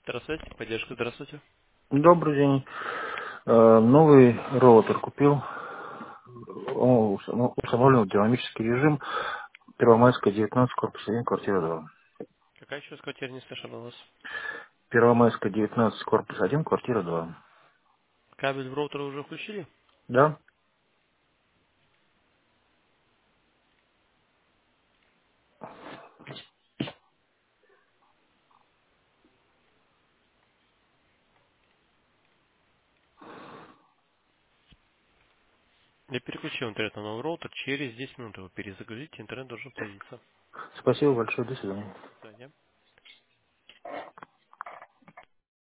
Здравствуйте, поддержка, здравствуйте. Добрый день. Новый роутер купил. Он установлен в динамический режим. Первомайская, 19, корпус 1, квартира 2. Какая еще раз квартира не слышала вас? Первомайская, 19, корпус 1, квартира 2. Кабель в роутер уже включили? Да? Я переключил интернет на новый роутер. Через 10 минут его перезагрузите, интернет должен появиться. Спасибо большое. До свидания. До свидания.